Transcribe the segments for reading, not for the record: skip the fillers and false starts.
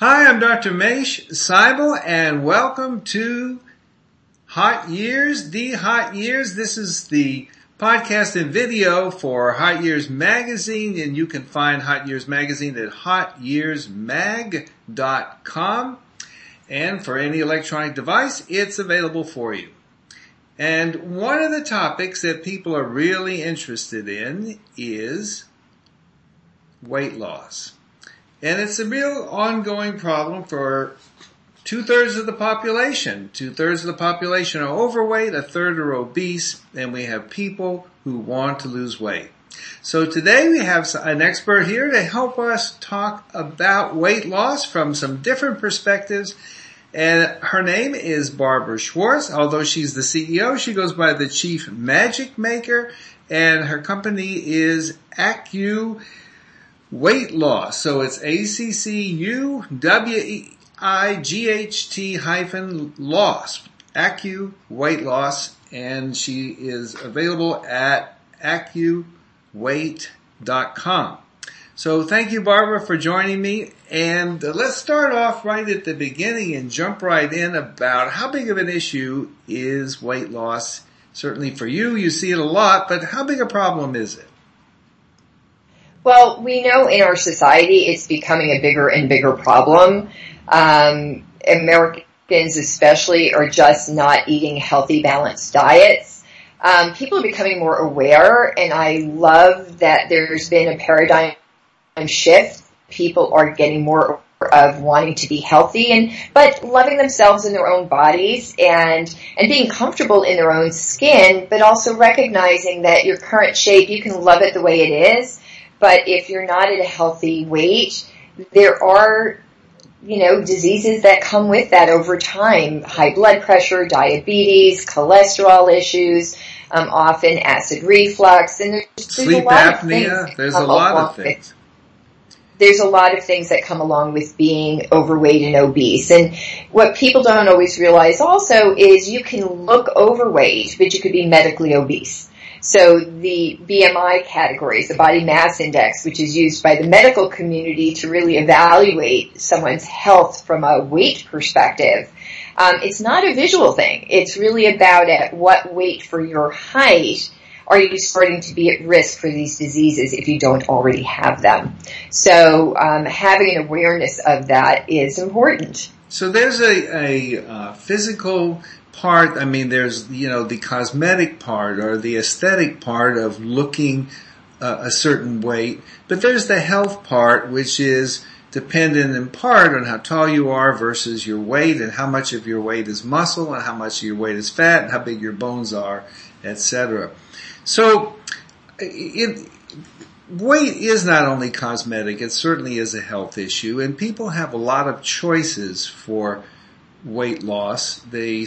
Hi, I'm Dr. Mesh Seibel, and welcome to Hot Years, The Hot Years. This is the podcast and video for Hot Years Magazine, and you can find Hot Years Magazine at hotyearsmag.com. And for any electronic device, it's available for you. And one of the topics that people are really interested in is weight loss. And it's a real ongoing problem for two-thirds of the population. Two-thirds of the population are overweight, a third are obese, and we have people who want to lose weight. So today we have an expert here to help us talk about weight loss from some different perspectives. And her name is Barbara Schwartz. Although she's the CEO, she goes by the Chief Magic Maker, and her company is ACCU Weight Loss. So it's ACCUWEIGHT-loss. ACCU Weight Loss, and she is available at ACCUweight.com. So thank you, Barbara, for joining me. And let's start off right at the beginning and jump right in about how big of an issue is weight loss. Certainly for you, you see it a lot, but how big a problem is it? Well, we know in our society it's becoming a bigger and bigger problem. Americans especially are just not eating healthy, balanced diets. People are becoming more aware, and I love that there's been a paradigm shift. People are getting more of wanting to be healthy but loving themselves in their own bodies and being comfortable in their own skin, but also recognizing that your current shape, you can love it the way it is. But if you're not at a healthy weight, there are, diseases that come with that over time. High blood pressure, diabetes, cholesterol issues, often acid reflux, and there's sleep apnea. There's a lot of things. There's a lot of things that come along with being overweight and obese. And what people don't always realize also is you can look overweight, but you could be medically obese. So the BMI categories, the body mass index, which is used by the medical community to really evaluate someone's health from a weight perspective, it's not a visual thing. It's really about at what weight for your height are you starting to be at risk for these diseases if you don't already have them. So having an awareness of that is important. So there's a physical part. I mean, there's, the cosmetic part or the aesthetic part of looking a certain weight. But there's the health part, which is dependent in part on how tall you are versus your weight and how much of your weight is muscle and how much of your weight is fat and how big your bones are, etc. So weight is not only cosmetic, it certainly is a health issue, and people have a lot of choices for weight loss. They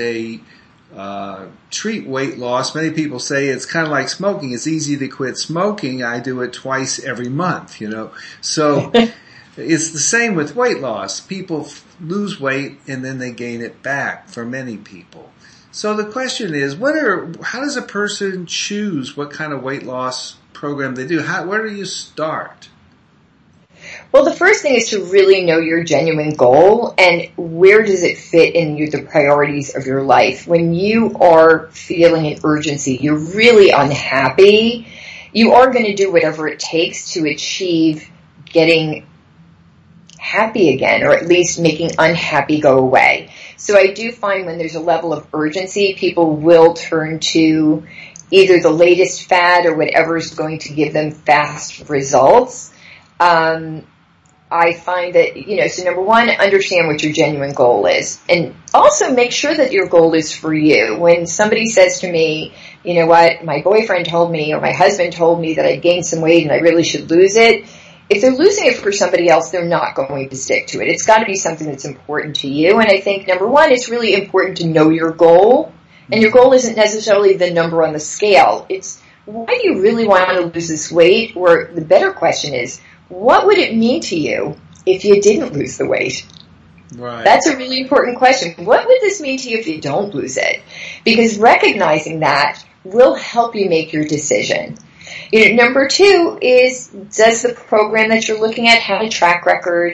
treat weight loss. Many people say it's kind of like smoking. It's easy to quit smoking. I do it twice every month, So it's the same with weight loss. People lose weight and then they gain it back for many people. So the question is, how does a person choose what kind of weight loss program they do? Where do you start? Well, the first thing is to really know your genuine goal and where does it fit in the priorities of your life. When you are feeling an urgency, you're really unhappy, you are going to do whatever it takes to achieve getting happy again, or at least making unhappy go away. So I do find when there's a level of urgency, people will turn to either the latest fad or whatever is going to give them fast results. I find that, so number one, understand what your genuine goal is. And also make sure that your goal is for you. When somebody says to me, you know what, my boyfriend told me or my husband told me that I gained some weight and I really should lose it, if they're losing it for somebody else, they're not going to stick to it. It's got to be something that's important to you. And I think, number one, it's really important to know your goal. And your goal isn't necessarily the number on the scale. It's, why do you really want to lose this weight? Or the better question is, what would it mean to you if you didn't lose the weight? Right. That's a really important question. What would this mean to you if you don't lose it? Because recognizing that will help you make your decision. Number two is, does the program that you're looking at have a track record?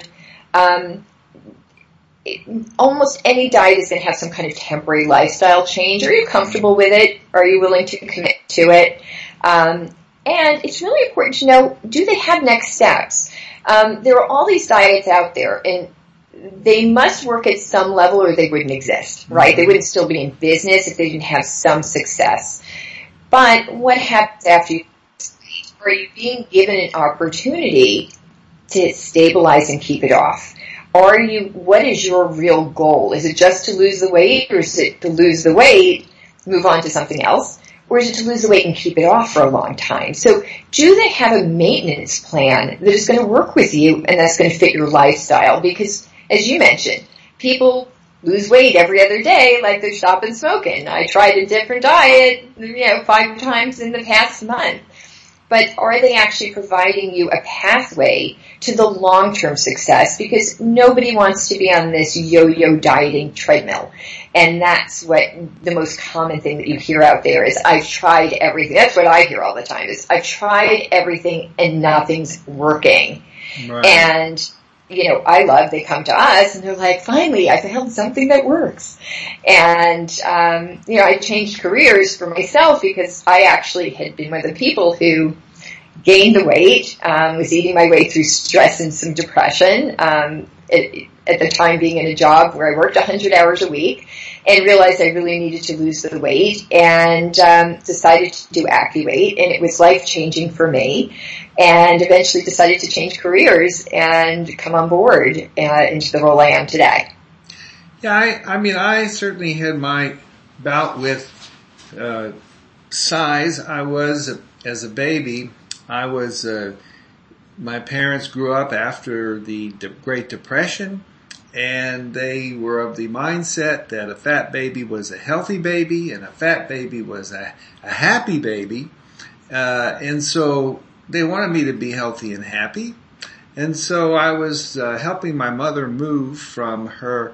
Almost any diet is going to have some kind of temporary lifestyle change. Are you comfortable with it? Are you willing to commit to it? And it's really important to know, do they have next steps? There are all these diets out there, and they must work at some level or they wouldn't exist, right? They wouldn't still be in business if they didn't have some success. But what happens after you, are you being given an opportunity to stabilize and keep it off? What is your real goal? Is it just to lose the weight, or is it to lose the weight, move on to something else? Or is it to lose the weight and keep it off for a long time? So do they have a maintenance plan that is going to work with you and that's going to fit your lifestyle? Because as you mentioned, people lose weight every other day like they're stopping smoking. I tried a different diet, 5 times in the past month. But are they actually providing you a pathway to the long-term success? Because nobody wants to be on this yo-yo dieting treadmill. And that's what the most common thing that you hear out there is, I've tried everything. That's what I hear all the time is, I've tried everything and nothing's working. Right. And, I love they come to us and they're like, finally, I found something that works. And, I changed careers for myself because I actually had been one of the people who gained the weight, was eating my way through stress and some depression, at the time being in a job where I worked 100 hours a week, and realized I really needed to lose the weight, and decided to do AccuWeight, and it was life-changing for me, and eventually decided to change careers and come on board into the role I am today. Yeah, I certainly had my bout with size. I was, as a baby, my parents grew up after the Great Depression, and they were of the mindset that a fat baby was a healthy baby and a fat baby was a happy baby. And so they wanted me to be healthy and happy. And so I was helping my mother move from her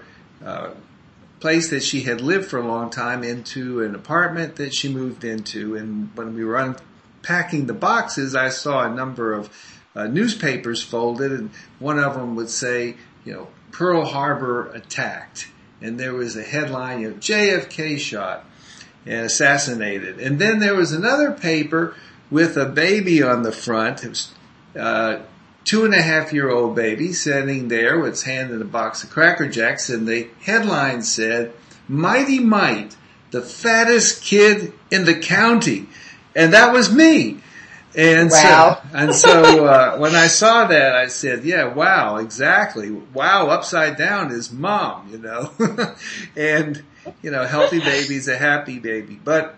place that she had lived for a long time into an apartment that she moved into. And when we were unpacking the boxes, I saw a number of newspapers folded, and one of them would say, Pearl Harbor attacked. And there was a headline, JFK shot and assassinated. And then there was another paper with a baby on the front. It was 2.5-year-old baby sitting there with its hand in a box of Cracker Jacks, and the headline said, Mighty Mite, the fattest kid in the county. And that was me. And wow. so when I saw that, I said, yeah, wow, exactly. Wow, upside down is mom, and, healthy baby's a happy baby. But,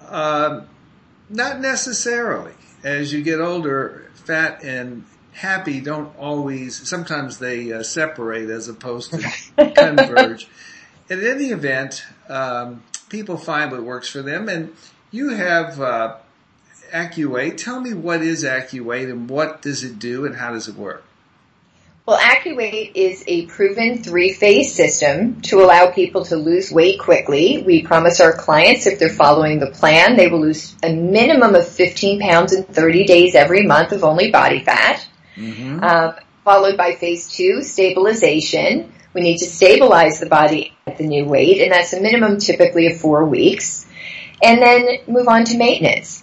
not necessarily. As you get older, fat and happy don't always, sometimes they separate as opposed to converge. In any event, people find what works for them, and you have, AccuWeight. Tell me, what is AccuWeight and what does it do and how does it work? Well, AccuWeight is a proven 3-phase system to allow people to lose weight quickly. We promise our clients, if they're following the plan, they will lose a minimum of 15 pounds in 30 days every month of only body fat. Mm-hmm. Followed by phase 2, stabilization. We need to stabilize the body at the new weight, and that's a minimum typically of 4 weeks. And then move on to maintenance.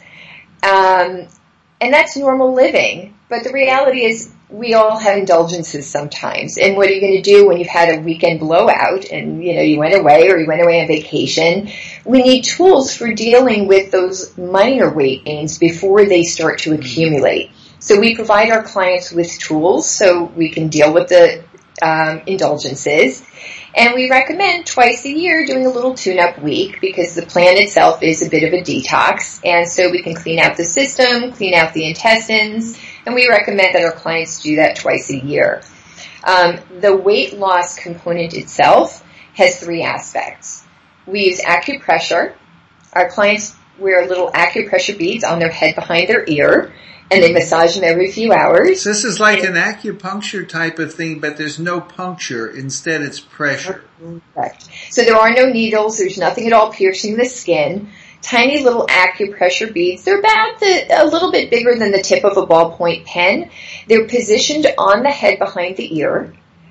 And that's normal living. But the reality is we all have indulgences sometimes. And what are you going to do when you've had a weekend blowout and, you went away or you went away on vacation? We need tools for dealing with those minor weight gains before they start to accumulate. So we provide our clients with tools so we can deal with the indulgences. And we recommend twice a year doing a little tune-up week because the plan itself is a bit of a detox. And so we can clean out the system, clean out the intestines, and we recommend that our clients do that twice a year. The weight loss component itself has 3 aspects. We use acupressure. Our clients wear little acupressure beads on their head behind their ear, and they massage them every few hours. So this is like an acupuncture type of thing, but there's no puncture. Instead, it's pressure. Correct. So there are no needles. There's nothing at all piercing the skin. Tiny little acupressure beads. They're about a little bit bigger than the tip of a ballpoint pen. They're positioned on the head behind the ear.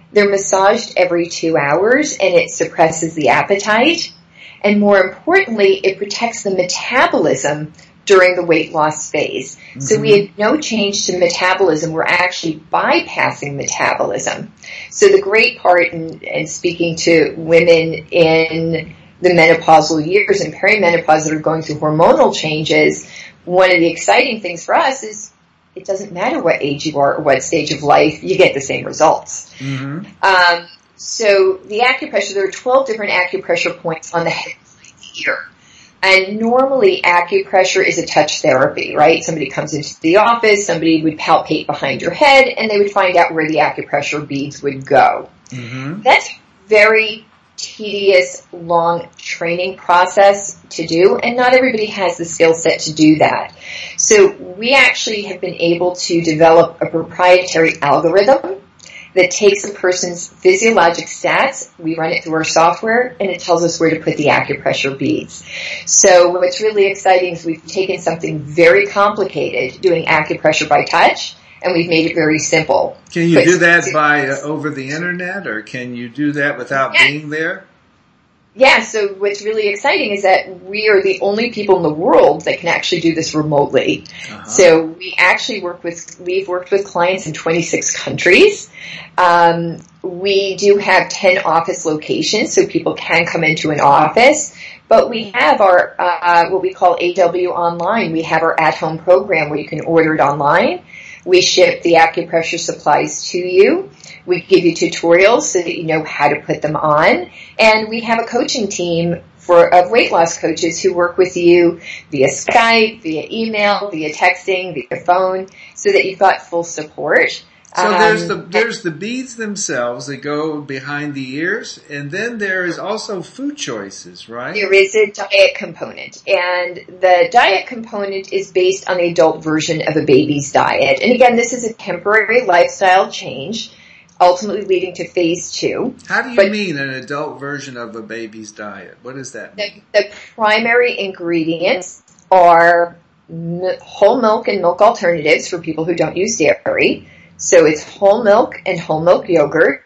They're massaged every 2 hours, and it suppresses the appetite. And more importantly, it protects the metabolism during the weight loss phase. Mm-hmm. So we have no change to metabolism. We're actually bypassing metabolism. So the great part in speaking to women in the menopausal years and perimenopause that are going through hormonal changes, one of the exciting things for us is it doesn't matter what age you are or what stage of life, you get the same results. Mm-hmm. So the acupressure, there are 12 different acupressure points on the head and ear. And normally acupressure is a touch therapy, right? Somebody comes into the office, somebody would palpate behind your head, and they would find out where the acupressure beads would go. Mm-hmm. That's very tedious, long training process to do, and not everybody has the skill set to do that. So we actually have been able to develop a proprietary algorithm that takes a person's physiologic stats, we run it through our software, and it tells us where to put the acupressure beads. So what's really exciting is we've taken something very complicated, doing acupressure by touch, and we've made it very simple. Can you do that by over the internet, or can you do that without being there? Yeah, so what's really exciting is that we are the only people in the world that can actually do this remotely. Uh-huh. So we've worked with clients in 26 countries. We do have 10 office locations, so people can come into an office. But we have our, what we call AW Online. We have our at-home program where you can order it online. We ship the acupressure supplies to you. We give you tutorials so that you know how to put them on. And we have a coaching team of weight loss coaches who work with you via Skype, via email, via texting, via phone, so that you've got full support. So there's the beads themselves that go behind the ears, and then there is also food choices, right? There is a diet component, and the diet component is based on the adult version of a baby's diet. And again, this is a temporary lifestyle change, ultimately leading to phase 2. How do you mean an adult version of a baby's diet? What does that mean? The primary ingredients are whole milk and milk alternatives for people who don't use dairy. So it's whole milk and whole milk yogurt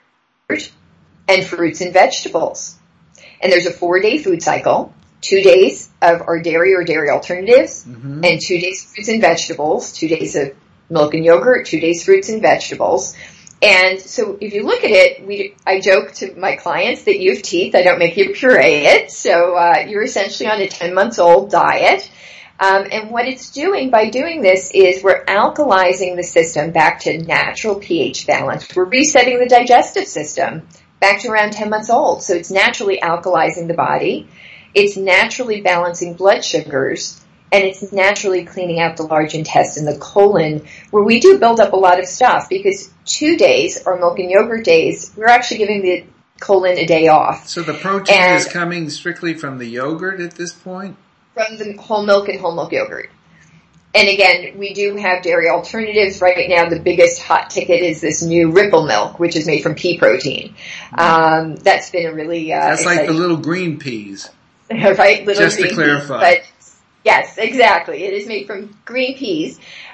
and fruits and vegetables. And there's a 4-day food cycle, 2 days of our dairy or dairy alternatives, mm-hmm. and 2 days fruits and vegetables, 2 days of milk and yogurt, 2 days fruits and vegetables. And so if you look at it, I joke to my clients that you have teeth, I don't make you puree it. So you're essentially on a 10-month-old diet. And what it's doing by doing this is we're alkalizing the system back to natural pH balance. We're resetting the digestive system back to around 10 months old. So it's naturally alkalizing the body. It's naturally balancing blood sugars. And it's naturally cleaning out the large intestine, the colon, where we do build up a lot of stuff. Because 2 days, or milk and yogurt days, we're actually giving the colon a day off. So the protein is coming strictly from the yogurt at this point? From the whole milk and whole milk yogurt. And again, we do have dairy alternatives. Right now, the biggest hot ticket is this new Ripple milk, which is made from pea protein. That's been a really that's like the little green peas. Right? Little just green to clarify. Peas, but yes, exactly. It is made from green peas.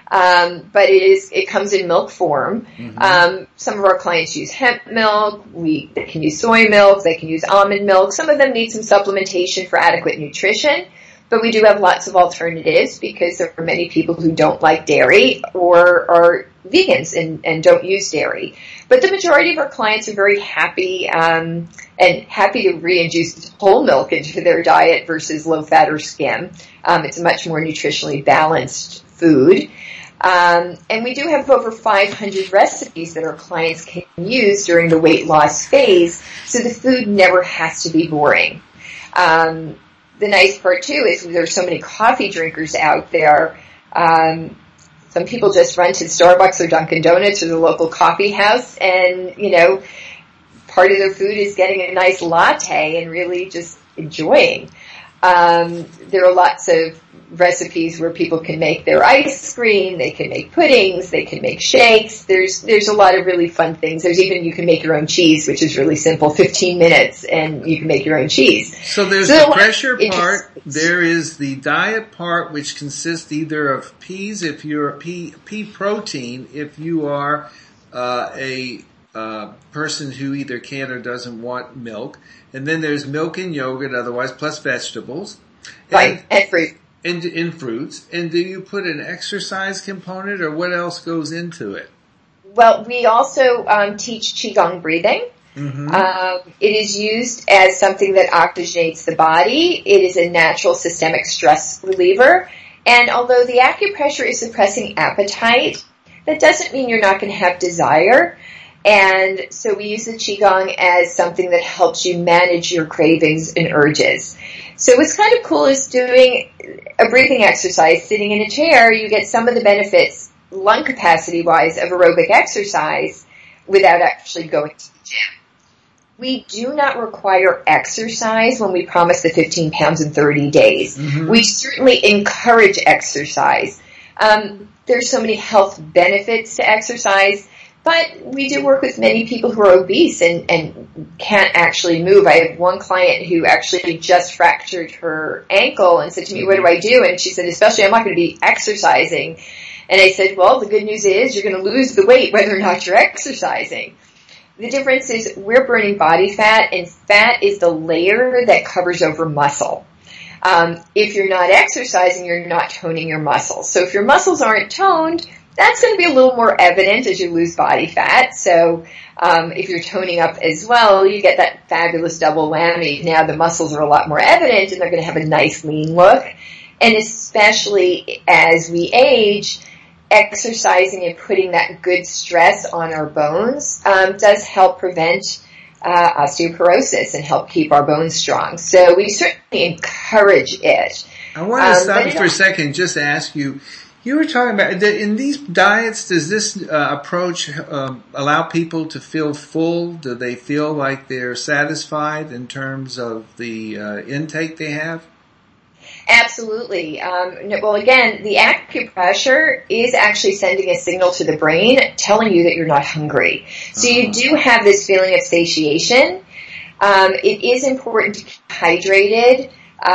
But it comes in milk form. Mm-hmm. Some of our clients use hemp milk. They can use soy milk. They can use almond milk. Some of them need some supplementation for adequate nutrition. But we do have lots of alternatives because there are many people who don't like dairy or are vegans and don't use dairy. But the majority of our clients are very happy and happy to reintroduce whole milk into their diet versus low fat or skim. It's a much more nutritionally balanced food. And we do have over 500 recipes that our clients can use during the weight loss phase, so the food never has to be boring. The nice part too is there's so many coffee drinkers out there. Some people just run to Starbucks or Dunkin' Donuts or the local coffee house, and part of their food is getting a nice latte and really just enjoying. There are lots of recipes where people can make their ice cream, they can make puddings, they can make shakes. There's a lot of really fun things. You can make your own cheese, which is really simple, 15 minutes, and you can make your own cheese. So there's the pressure part, there is the diet part, which consists either of peas, if you're pea protein, if you are a person who either can or doesn't want milk. And then there's milk and yogurt otherwise, plus vegetables. Right, and fruit. In fruits. And do you put an exercise component, or what else goes into it? Well, we also teach Qigong breathing. Mm-hmm. It is used as something that oxygenates the body. It is a natural systemic stress reliever. And although the acupressure is suppressing appetite, that doesn't mean you're not going to have desire. And so we use the Qigong as something that helps you manage your cravings and urges. So what's kind of cool is doing a breathing exercise, sitting in a chair. You get some of the benefits, lung capacity wise, of aerobic exercise without actually going to the gym. We do not require exercise when we promise the 15 pounds in 30 days. Mm-hmm. We certainly encourage exercise. There's so many health benefits to exercise, but we do work with many people who are obese and can't actually move. I have one client who actually just fractured her ankle and said to me, what do I do? And she said, especially I'm not going to be exercising. And I said, well, the good news is you're going to lose the weight whether or not you're exercising. The difference is we're burning body fat, and fat is the layer that covers over muscle. If you're not exercising, you're not toning your muscles. So if your muscles aren't toned, that's going to be a little more evident as you lose body fat. So if you're toning up as well, you get that fabulous double whammy. Now the muscles are a lot more evident, and they're going to have a nice lean look. And especially as we age, exercising and putting that good stress on our bones does help prevent osteoporosis and help keep our bones strong. So we certainly encourage it. I want to stop you for a second, just to ask you, you were talking about, in these diets, does this approach allow people to feel full? Do they feel like they're satisfied in terms of the intake they have? Absolutely. Well, again, the acupressure is actually sending a signal to the brain telling you that you're not hungry. So you do have this feeling of satiation. It is important to keep hydrated.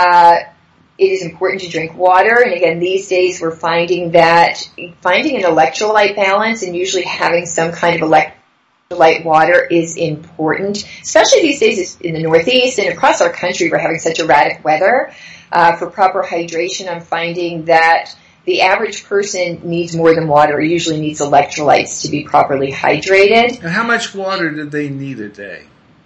It is important to drink water. And again, these days we're finding an electrolyte balance and usually having some kind of electrolyte water is important, especially these days in the Northeast and across our country. We're having such erratic weather. For proper hydration, I'm finding that the average person needs more than water, or usually needs electrolytes to be properly hydrated. And how much water do they need a day?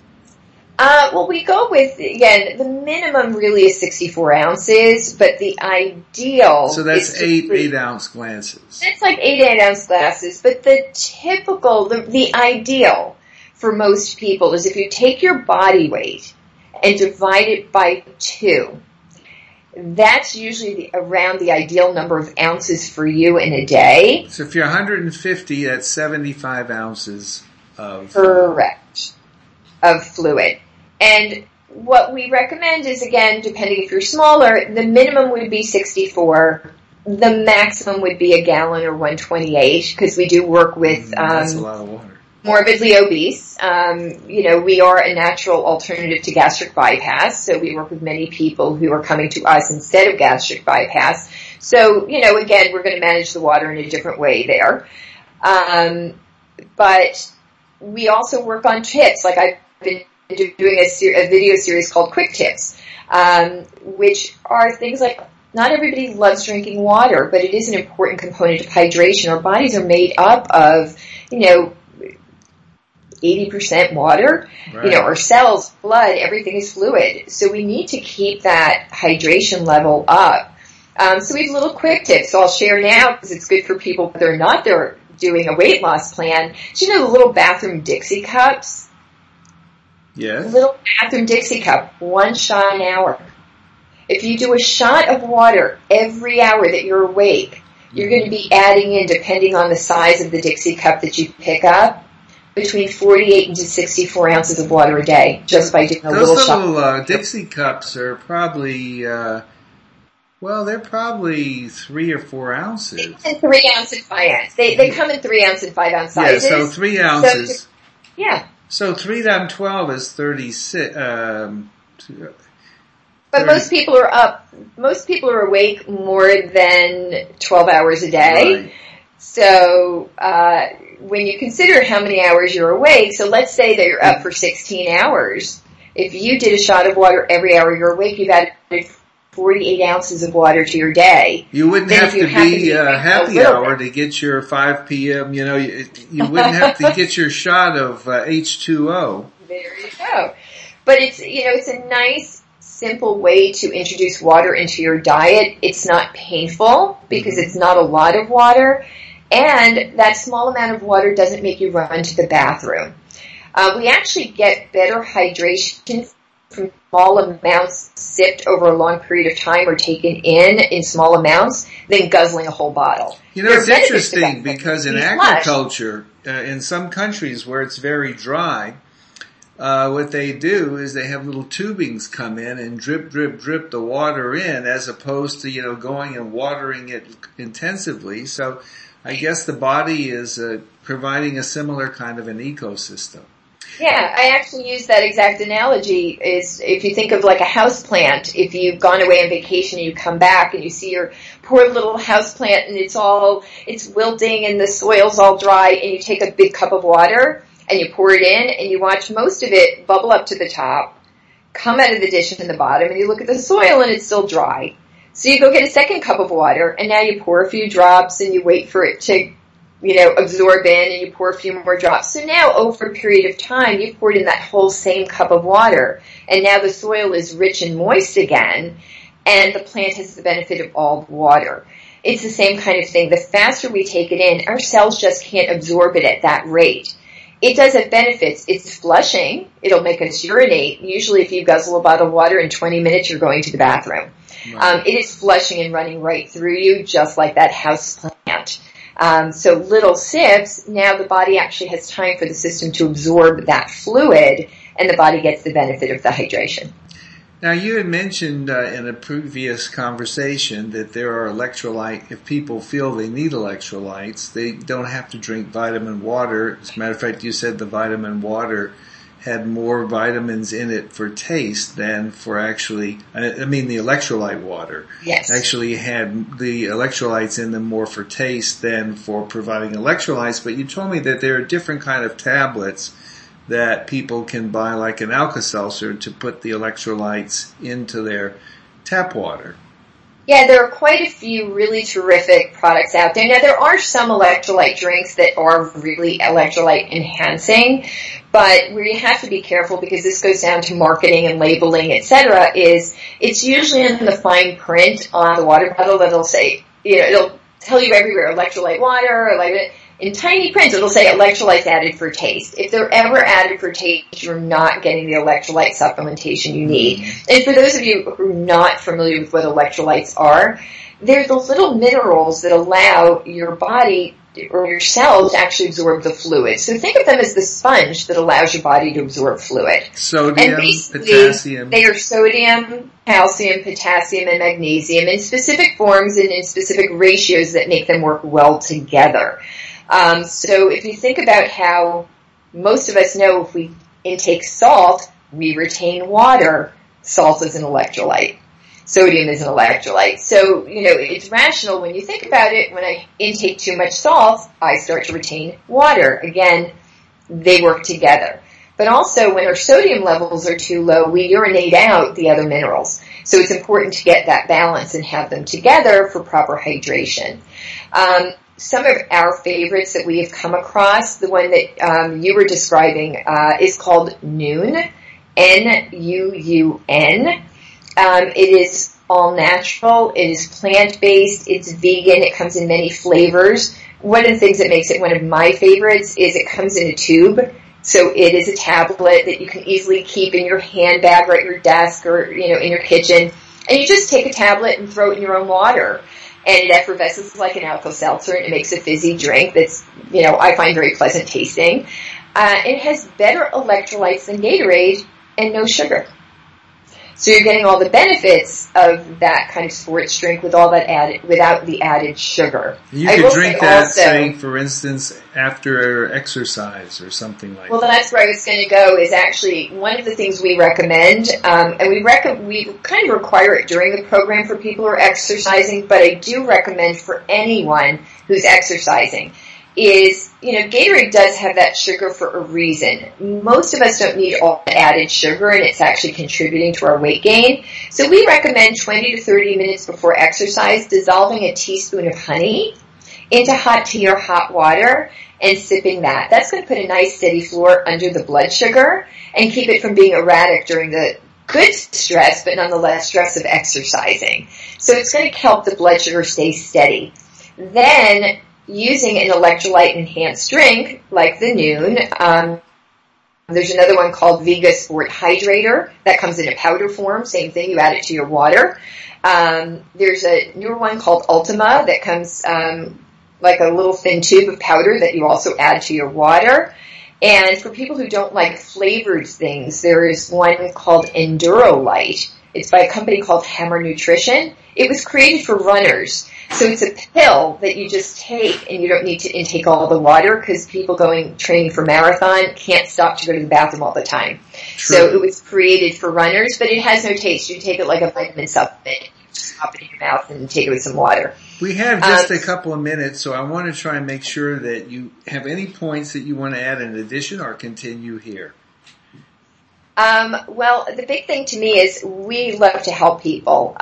Well, we go with, again, the minimum really is 64 ounces, but the ideal... So that's eight 8-ounce glasses. It's like 8-ounce glasses, but the typical, the ideal for most people is if you take your body weight and divide it by 2, that's usually around the ideal number of ounces for you in a day. So if you're 150, that's 75 ounces of... Correct. Of fluid. And what we recommend is, again, depending if you're smaller, the minimum would be 64. The maximum would be a gallon or 128, because we do work with... that's a lot of water. Morbidly obese. We are a natural alternative to gastric bypass, so we work with many people who are coming to us instead of gastric bypass. So, again, we're going to manage the water in a different way there. But we also work on tips. Like I've been doing a video series called Quick Tips, which are things like, not everybody loves drinking water, but it is an important component of hydration. Our bodies are made up of, 80% water, right. Our cells, blood, everything is fluid. So we need to keep that hydration level up. So we have little quick tips. So I'll share now because it's good for people whether or not they're doing a weight loss plan. Do you know the little bathroom Dixie cups? Yes. Little bathroom Dixie cup, 1 shot an hour. If you do a shot of water every hour that you're awake, you're going to be adding in, depending on the size of the Dixie cup that you pick up, between 48 and 64 ounces of water a day, just by doing a little shot. Those little Dixie cups are probably, they're probably 3 or 4 ounces. And 3 ounce and 5 ounce. They come in 3 ounce and 5 ounce sizes. Yeah, so 3 ounces. So 3 times 12 is 36. But most people are awake more than 12 hours a day. Right. So when you consider how many hours you're awake, so let's say that you're up for 16 hours. If you did a shot of water every hour you're awake, you've added 48 ounces of water to your day. You wouldn't have to be happy hour to get your 5 p.m., you wouldn't have to get your shot of H2O. There you go. But it's a nice, simple way to introduce water into your diet. It's not painful because it's not a lot of water. And that small amount of water doesn't make you run to the bathroom. We actually get better hydration from small amounts sipped over a long period of time or taken in small amounts than guzzling a whole bottle. It's interesting because in agriculture, in some countries where it's very dry, what they do is they have little tubings come in and drip, drip, drip the water in as opposed to, going and watering it intensively. So I guess the body is providing a similar kind of an ecosystem. Yeah, I actually use that exact analogy is if you think of like a house plant, if you've gone away on vacation and you come back and you see your poor little house plant and it's wilting and the soil's all dry and you take a big cup of water and you pour it in and you watch most of it bubble up to the top, come out of the dish in the bottom and you look at the soil and it's still dry. So you go get a second cup of water and now you pour a few drops and you wait for it to absorb in and you pour a few more drops. So now over a period of time, you've poured in that whole same cup of water and now the soil is rich and moist again and the plant has the benefit of all the water. It's the same kind of thing. The faster we take it in, our cells just can't absorb it at that rate. It does have benefits. It's flushing. It'll make us urinate. Usually if you guzzle a bottle of water in 20 minutes, you're going to the bathroom. Right. It is flushing and running right through you just like that house plant. So little sips, now the body actually has time for the system to absorb that fluid and the body gets the benefit of the hydration. Now you had mentioned in a previous conversation that there are if people feel they need electrolytes, they don't have to drink vitamin water. As a matter of fact, you said the vitamin water had more vitamins in it for taste than for the electrolyte water. Yes. Actually had the electrolytes in them more for taste than for providing electrolytes, but you told me that there are different kind of tablets that people can buy, like an Alka-Seltzer, to put the electrolytes into their tap water. Yeah, there are quite a few really terrific products out there. Now, there are some electrolyte drinks that are really electrolyte enhancing, but where you have to be careful because this goes down to marketing and labeling, etc., is it's usually in the fine print on the water bottle that it'll say, it'll tell you everywhere, electrolyte water, in tiny print, it'll say electrolytes added for taste. If they're ever added for taste, you're not getting the electrolyte supplementation you need. And for those of you who are not familiar with what electrolytes are, they're the little minerals that allow your body or your cells to actually absorb the fluid. So think of them as the sponge that allows your body to absorb fluid. Sodium, potassium. They are sodium, calcium, potassium, and magnesium in specific forms and in specific ratios that make them work well together. So if you think about how most of us know if we intake salt, we retain water. Salt is an electrolyte. Sodium is an electrolyte. So, it's rational when you think about it. When I intake too much salt, I start to retain water. Again, they work together. But also when our sodium levels are too low, we urinate out the other minerals. So it's important to get that balance and have them together for proper hydration. Some of our favorites that we have come across, the one that you were describing, is called Nuun, N-U-U-N. It is all natural, it is plant-based, it's vegan, it comes in many flavors. One of the things that makes it one of my favorites is it comes in a tube. So it is a tablet that you can easily keep in your handbag or at your desk or, in your kitchen. And you just take a tablet and throw it in your own water. And it effervesces like an Alka-Seltzer and it makes a fizzy drink that's, I find very pleasant tasting. It has better electrolytes than Gatorade and no sugar. So you're getting all the benefits of that kind of sports drink with all that added, without the added sugar. You could drink that, say, for instance, after exercise or something like that. Well, that's where I was going to go, is actually one of the things we recommend, and we kind of require it during the program for people who are exercising, but I do recommend for anyone who's exercising is, Gatorade does have that sugar for a reason. Most of us don't need all the added sugar, and it's actually contributing to our weight gain. So we recommend 20 to 30 minutes before exercise, dissolving a teaspoon of honey into hot tea or hot water and sipping that. That's going to put a nice steady floor under the blood sugar and keep it from being erratic during the good stress, but nonetheless stress of exercising. So it's going to help the blood sugar stay steady. Then, using an electrolyte enhanced drink like the Noon, there's another one called Vega Sport Hydrator that comes in a powder form. Same thing, you add it to your water. There's a newer one called Ultima that comes like a little thin tube of powder that you also add to your water. And for people who don't like flavored things, there is one called Endurolite. It's by a company called Hammer Nutrition. It was created for runners. So it's a pill that you just take, and you don't need to intake all the water because people training for marathon can't stop to go to the bathroom all the time. True. So it was created for runners, but it has no taste. You take it like a vitamin supplement. You just pop it in your mouth and take it with some water. We have just a couple of minutes, so I want to try and make sure that you have any points that you want to add in addition or continue here. Well, the big thing to me is we love to help people.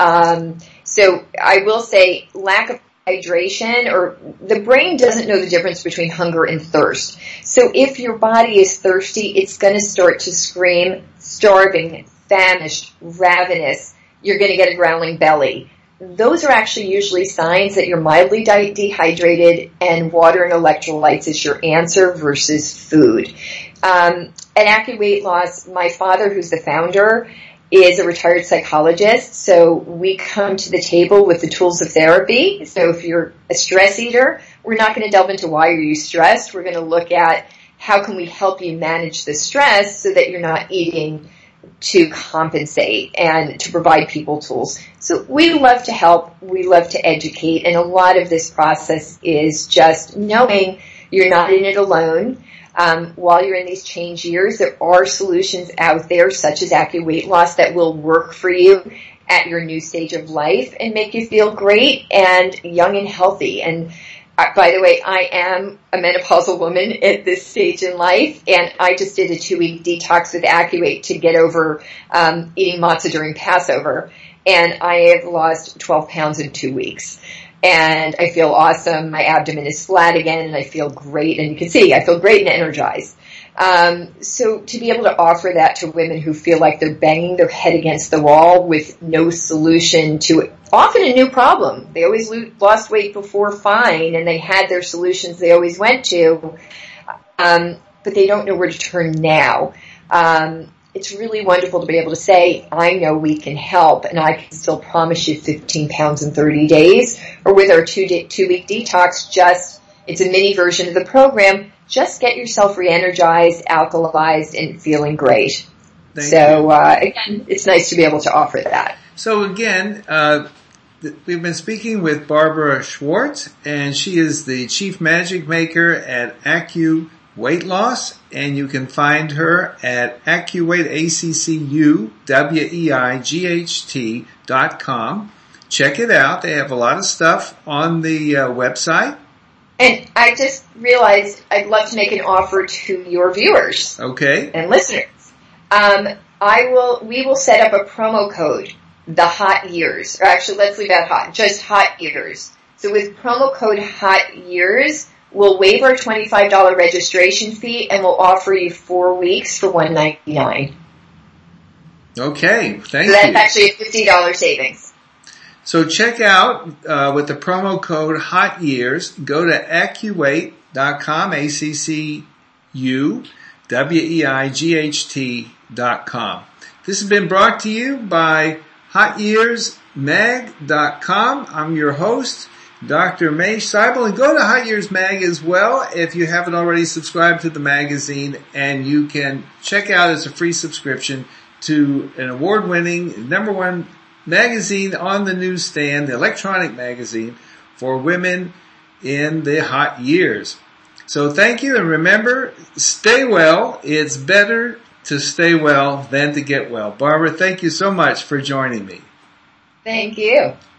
So I will say lack of hydration, or the brain doesn't know the difference between hunger and thirst. So if your body is thirsty, it's going to start to scream, starving, famished, ravenous. You're going to get a growling belly. Those are actually usually signs that you're mildly dehydrated, and water and electrolytes is your answer versus food. At AccuWeight Loss, my father, who's the founder, is a retired psychologist, so we come to the table with the tools of therapy. So if you're a stress eater, we're not going to delve into why are you stressed. We're going to look at how can we help you manage the stress so that you're not eating to compensate and to provide people tools. So we love to help, we love to educate, and a lot of this process is just knowing you're not in it alone. While you're in these change years, there are solutions out there, such as AccuWeight Loss, that will work for you at your new stage of life and make you feel great and young and healthy. And by the way, I am a menopausal woman at this stage in life, and I just did a 2-week detox with AccuWeight to get over eating matzah during Passover, and I have lost 12 pounds in 2 weeks. And I feel awesome. My abdomen is flat again, and I feel great. And you can see I feel great and energized. So to be able to offer that to women who feel like they're banging their head against the wall with no solution to often a new problem. They always lost weight before, fine, and they had their solutions they always went to, but they don't know where to turn now. It's really wonderful to be able to say, I know we can help, and I can still promise you 15 pounds in 30 days. Or with our 2-week detox, it's a mini version of the program. Just get yourself re-energized, alkalized, and feeling great. Again, it's nice to be able to offer that. So again, we've been speaking with Barbara Schwartz, and she is the Chief Magic Maker at AccuWeight Loss, and you can find her at AccuWeight, AccuWeight.com. Check it out. They have a lot of stuff on the website. And I just realized I'd love to make an offer to your viewers. Okay. And listeners. We will set up a promo code, the Hot Years. Or actually, let's leave out hot, just Hot Years. So with promo code Hot Years, we'll waive our $25 registration fee, and we'll offer you 4 weeks for $199. Okay, thank you. So that's actually a $50 savings. So check out, with the promo code Hot Years, go to AccuWeight.com, AccuWeight.com. This has been brought to you by HotYearsMag.com. I'm your host, Dr. May Seibel, and go to Hot Years Mag as well if you haven't already subscribed to the magazine, and you can check out as a free subscription to an award-winning #1 magazine on the newsstand, the electronic magazine for women in the hot years. So thank you, and remember, stay well. It's better to stay well than to get well. Barbara, thank you so much for joining me. Thank you.